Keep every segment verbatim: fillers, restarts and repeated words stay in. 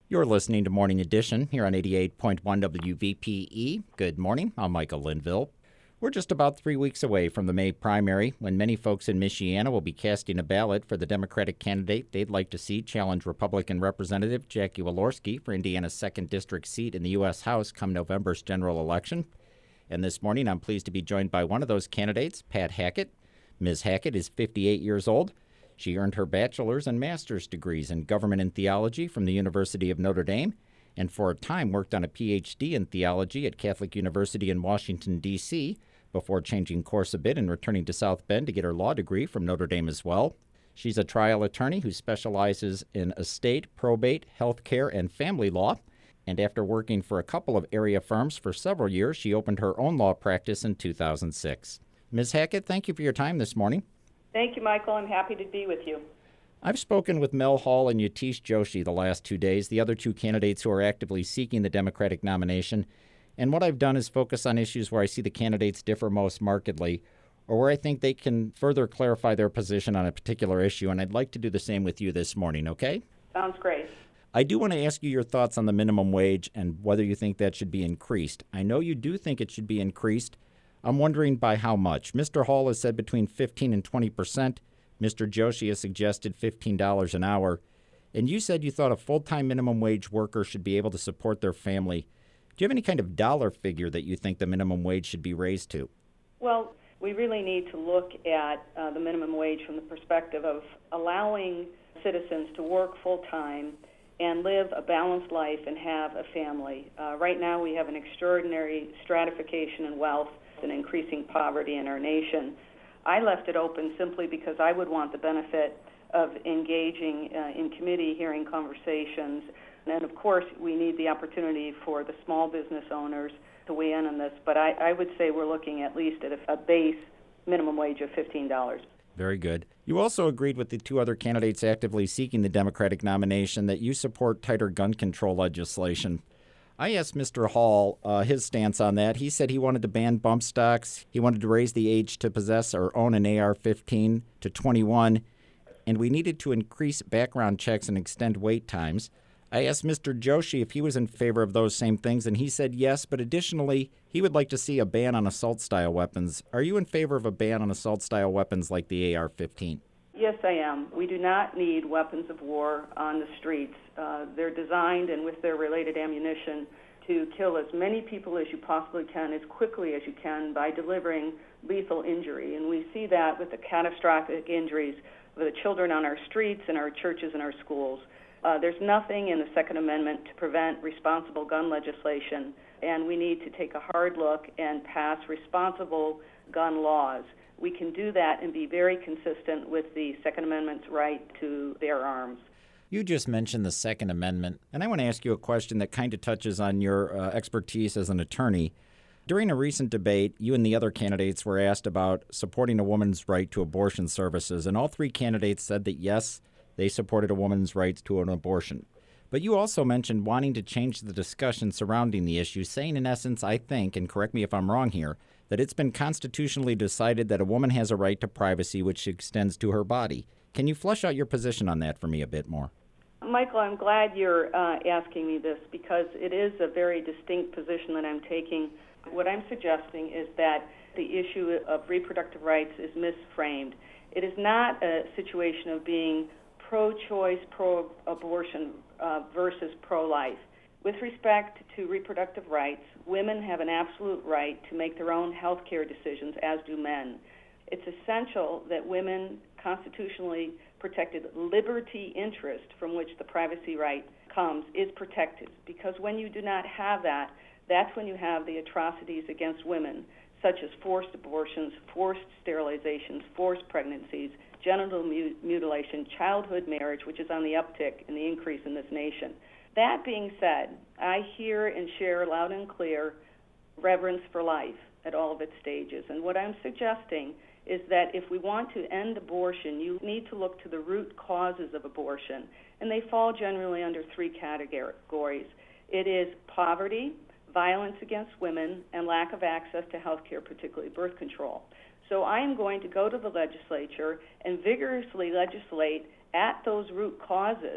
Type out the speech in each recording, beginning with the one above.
You're listening to Morning Edition here on eighty-eight point one W V P E. Good morning. I'm Michael Linville. We're just about three weeks away from the May primary, when many folks in Michiana will be casting a ballot for the Democratic candidate they'd like to see challenge Republican Representative Jackie Walorski for Indiana's second District seat in the U S House come November's general election. And this morning, I'm pleased to be joined by one of those candidates, Pat Hackett. Miz Hackett is fifty-eight years old. She earned her bachelor's and master's degrees in government and theology from the University of Notre Dame, and for a time worked on a P H D in theology at Catholic University in Washington, D C, before changing course a bit and returning to South Bend to get her law degree from Notre Dame as well. She's a trial attorney who specializes in estate, probate, health care, and family law. And after working for a couple of area firms for several years, she opened her own law practice in two thousand six. Miz Hackett, thank you for your time this morning. Thank you, Michael. I'm happy to be with you. I've spoken with Mel Hall and Yatish Joshi the last two days, the other two candidates who are actively seeking the Democratic nomination. And what I've done is focus on issues where I see the candidates differ most markedly, or where I think they can further clarify their position on a particular issue. And I'd like to do the same with you this morning, okay? Sounds great. I do want to ask you your thoughts on the minimum wage and whether you think that should be increased. I know you do think it should be increased. I'm wondering by how much. Mister Hall has said between fifteen and twenty percent. Mister Joshi has suggested fifteen dollars an hour. And you said you thought a full-time minimum wage worker should be able to support their family. Do you have any kind of dollar figure that you think the minimum wage should be raised to? Well, we really need to look at uh, the minimum wage from the perspective of allowing citizens to work full-time and live a balanced life and have a family. Uh, right now we have an extraordinary stratification in wealth and increasing poverty in our nation. I left it open simply because I would want the benefit of engaging uh, in committee hearing conversations. And of course, we need the opportunity for the small business owners to weigh in on this. But I, I would say we're looking at least at a, a base minimum wage of fifteen dollars. Very good. You also agreed with the two other candidates actively seeking the Democratic nomination that you support tighter gun control legislation. I asked Mister Hall uh, his stance on that. He said he wanted to ban bump stocks. He wanted to raise the age to possess or own an A R fifteen to twenty-one, and we needed to increase background checks and extend wait times. I asked Mister Joshi if he was in favor of those same things, and he said yes, but additionally, he would like to see a ban on assault-style weapons. Are you in favor of a ban on assault-style weapons like the A R fifteen? Yes, I am. We do not need weapons of war on the streets. Uh, they're designed, and with their related ammunition, to kill as many people as you possibly can, as quickly as you can, by delivering lethal injury. And we see that with the catastrophic injuries of the children on our streets and our churches and our schools. Uh, there's nothing in the Second Amendment to prevent responsible gun legislation, and we need to take a hard look and pass responsible gun laws. We can do that and be very consistent with the Second Amendment's right to bear arms. You just mentioned the Second Amendment, and I want to ask you a question that kind of touches on your uh, expertise as an attorney. During a recent debate, you and the other candidates were asked about supporting a woman's right to abortion services, and all three candidates said that yes, they supported a woman's right to an abortion. But you also mentioned wanting to change the discussion surrounding the issue, saying in essence, I think, and correct me if I'm wrong here, that it's been constitutionally decided that a woman has a right to privacy which extends to her body. Can you flesh out your position on that for me a bit more? Michael, I'm glad you're uh, asking me this because it is a very distinct position that I'm taking. What I'm suggesting is that the issue of reproductive rights is misframed. It is not a situation of being pro-choice, pro-abortion uh, versus pro-life. With respect to reproductive rights, women have an absolute right to make their own health care decisions, as do men. It's essential that women constitutionally protected liberty interest from which the privacy right comes is protected, because when you do not have that, that's when you have the atrocities against women, such as forced abortions, forced sterilizations, forced pregnancies, genital mu- mutilation, childhood marriage, which is on the uptick and the increase in this nation. That being said, I hear and share loud and clear reverence for life at all of its stages. And what I'm suggesting is that if we want to end abortion, you need to look to the root causes of abortion. And they fall generally under three categories. It is poverty, violence against women, and lack of access to health care, particularly birth control. So I am going to go to the legislature and vigorously legislate at those root causes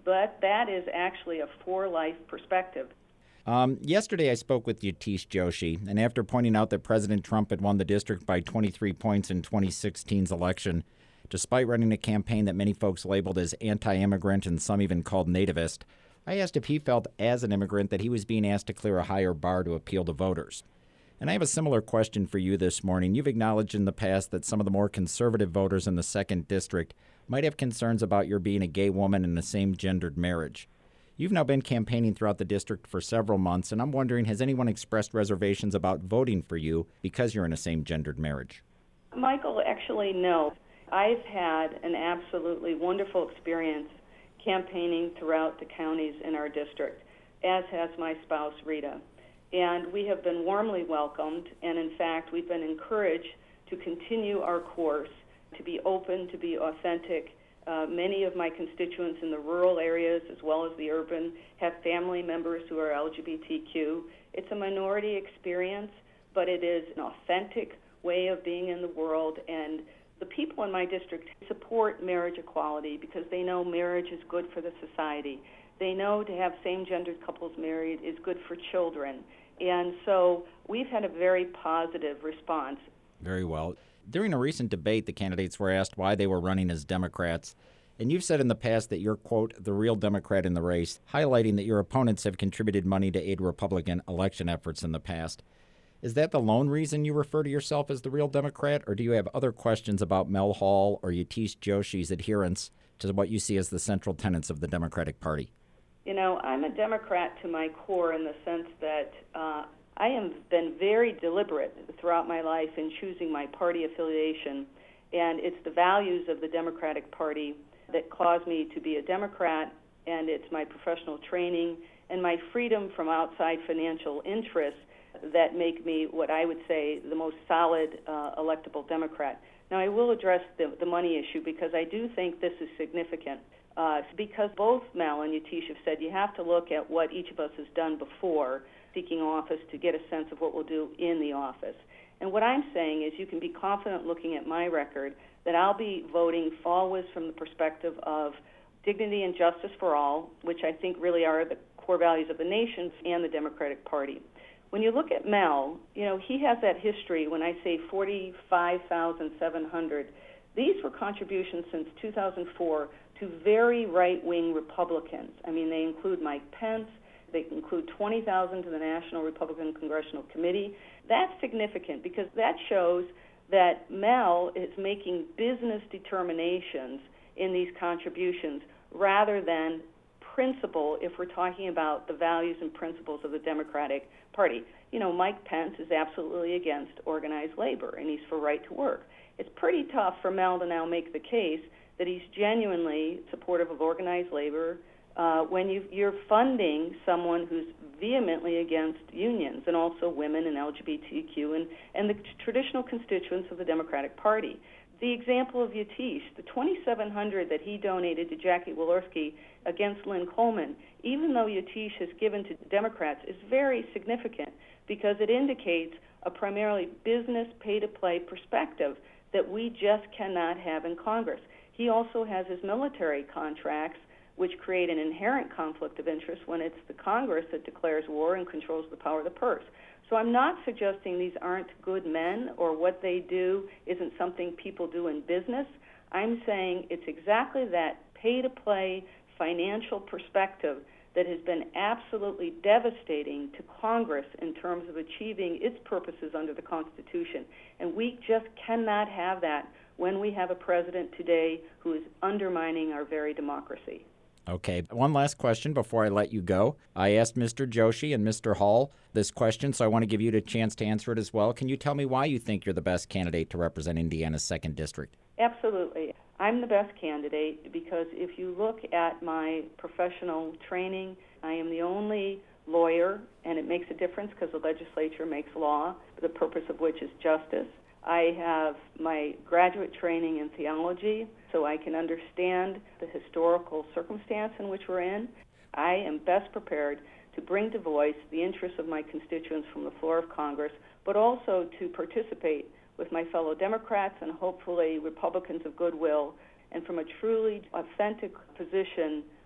but that is actually a for-life perspective. Um, yesterday, I spoke with Yatish Joshi, and after pointing out that President Trump had won the district by twenty-three points in twenty sixteen's election, despite running a campaign that many folks labeled as anti-immigrant and some even called nativist, I asked if he felt, as an immigrant, that he was being asked to clear a higher bar to appeal to voters. And I have a similar question for you this morning. You've acknowledged in the past that some of the more conservative voters in the second district might have concerns about your being a gay woman in a same-gendered marriage. You've now been campaigning throughout the district for several months, and I'm wondering, has anyone expressed reservations about voting for you because you're in a same-gendered marriage? Michael, actually, no. I've had an absolutely wonderful experience campaigning throughout the counties in our district, as has my spouse, Rita. And we have been warmly welcomed, and in fact, we've been encouraged to continue our course, to be open, to be authentic. Uh, many of my constituents in the rural areas as well as the urban have family members who are L G B T Q. It's a minority experience, but it is an authentic way of being in the world, and the people in my district support marriage equality because they know marriage is good for the society. They know to have same-gendered couples married is good for children, and so we've had a very positive response. Very well. During a recent debate, the candidates were asked why they were running as Democrats, and you've said in the past that you're, quote, the real Democrat in the race, highlighting that your opponents have contributed money to aid Republican election efforts in the past. Is that the lone reason you refer to yourself as the real Democrat, or do you have other questions about Mel Hall or Yatish Joshi's adherence to what you see as the central tenets of the Democratic Party? You know, I'm a Democrat to my core in the sense that uh, I have been very deliberate throughout my life in choosing my party affiliation, and it's the values of the Democratic Party that caused me to be a Democrat, and it's my professional training and my freedom from outside financial interests that make me what I would say the most solid uh, electable Democrat. Now, I will address the, the money issue because I do think this is significant. Uh, because both Mel and Yatish have said you have to look at what each of us has done before seeking office to get a sense of what we'll do in the office. And what I'm saying is you can be confident looking at my record that I'll be voting always from the perspective of dignity and justice for all, which I think really are the core values of the nation and the Democratic Party. When you look at Mel, you know, he has that history. When I say forty-five thousand seven hundred, these were contributions since two thousand four to very right-wing Republicans. I mean, they include Mike Pence. They include twenty thousand to the National Republican Congressional Committee. That's significant because that shows that Mel is making business determinations in these contributions rather than principle if we're talking about the values and principles of the Democratic Party. You know, Mike Pence is absolutely against organized labor, and he's for right to work. It's pretty tough for Mel to now make the case that he's genuinely supportive of organized labor uh, when you, you're funding someone who's vehemently against unions and also women and L G B T Q and, and the traditional constituents of the Democratic Party. The example of Yatish, the twenty-seven hundred dollars that he donated to Jackie Walorski against Lynn Coleman, even though Yatish has given to Democrats, is very significant because it indicates a primarily business pay-to-play perspective that we just cannot have in Congress. He also has his military contracts, which create an inherent conflict of interest when it's the Congress that declares war and controls the power of the purse. So I'm not suggesting these aren't good men or what they do isn't something people do in business. I'm saying it's exactly that pay-to-play financial perspective that has been absolutely devastating to Congress in terms of achieving its purposes under the Constitution. And we just cannot have that when we have a president today who is undermining our very democracy. Okay, one last question before I let you go. I asked Mister Joshi and Mister Hall this question, so I want to give you a chance to answer it as well. Can you tell me why you think you're the best candidate to represent Indiana's second District? Absolutely. I'm the best candidate because if you look at my professional training, I am the only lawyer, and it makes a difference because the legislature makes law, the purpose of which is justice. I have my graduate training in theology, so I can understand the historical circumstance in which we're in. I am best prepared to bring to voice the interests of my constituents from the floor of Congress, but also to participate with my fellow Democrats and hopefully Republicans of goodwill, and from a truly authentic position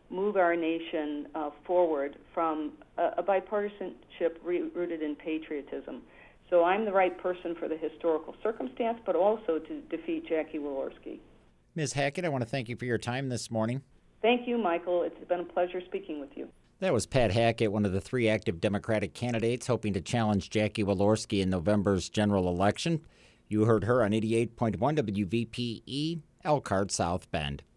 move our nation uh, forward from a, a bipartisanship re- rooted in patriotism. So I'm the right person for the historical circumstance, but also to defeat Jackie Walorski. Miz Hackett, I want to thank you for your time this morning. Thank you, Michael. It's been a pleasure speaking with you. That was Pat Hackett, one of the three active Democratic candidates hoping to challenge Jackie Walorski in November's general election. You heard her on eighty-eight point one W V P E, Elkhart, South Bend.